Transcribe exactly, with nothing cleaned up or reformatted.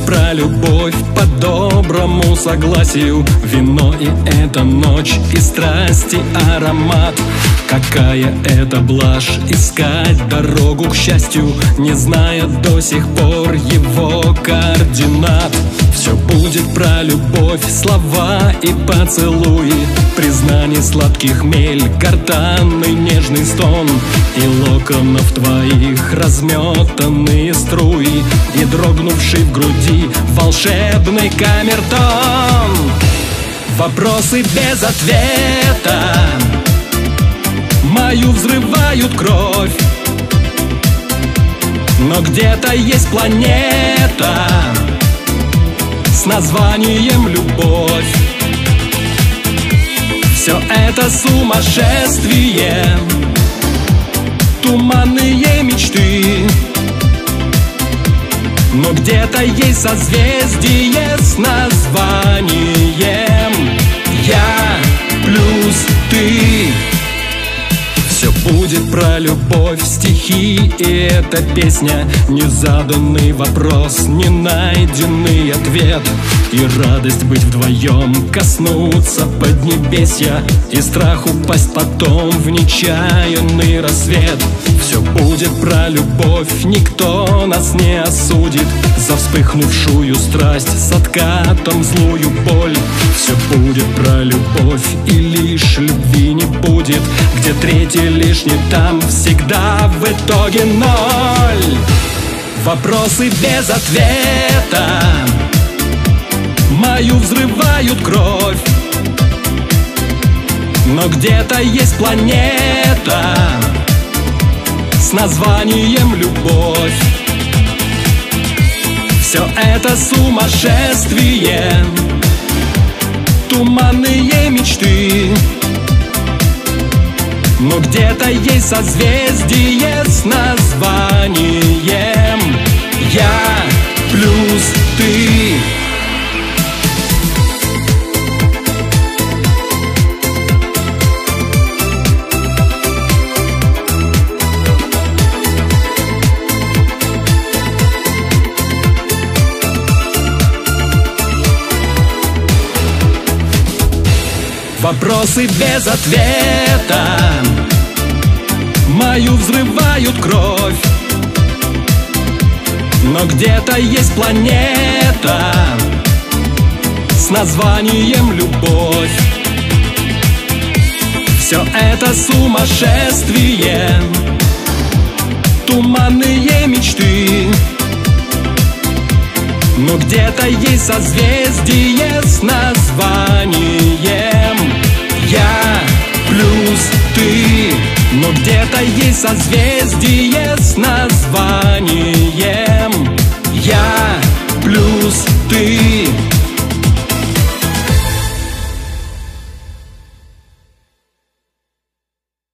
про любовь по доброму согласию. Вино и эта ночь, и страсти аромат. Какая это блажь искать дорогу к счастью, не зная до сих пор его координат. Все будет про любовь, слова и поцелуи, признание, сладкий хмель, гортанный нежный стон, и локонов твоих разметанные струи, и дрогнувший в груди волшебный камертон. Вопросы без ответа мою взрывают кровь, но где-то есть планета с названием любовь. Все это сумасшествие, туманные мечты, но где-то есть созвездие с названием я плюс ты. Все будет про любовь, стихи, и эта песня, незаданный вопрос, не найденный ответ, и радость быть вдвоем, коснуться поднебесья, и страх упасть потом в нечаянный рассвет. Все будет про любовь, никто нас не осудит за вспыхнувшую страсть с откатом злую боль. Все будет про любовь, и лишь любви не будет, где третий лишний, там всегда в итоге ноль. Вопросы без ответа мою взрывают кровь, но где-то есть планета с названием любовь. Все это сумасшествие, туманные мечты, но где-то есть созвездие с названием я плюс ты. Вопросы без ответа мою взрывают кровь, но где-то есть планета с названием любовь. Все это сумасшествие, туманные мечты, но где-то есть созвездие с названием я плюс ты, но где-то есть созвездие с названием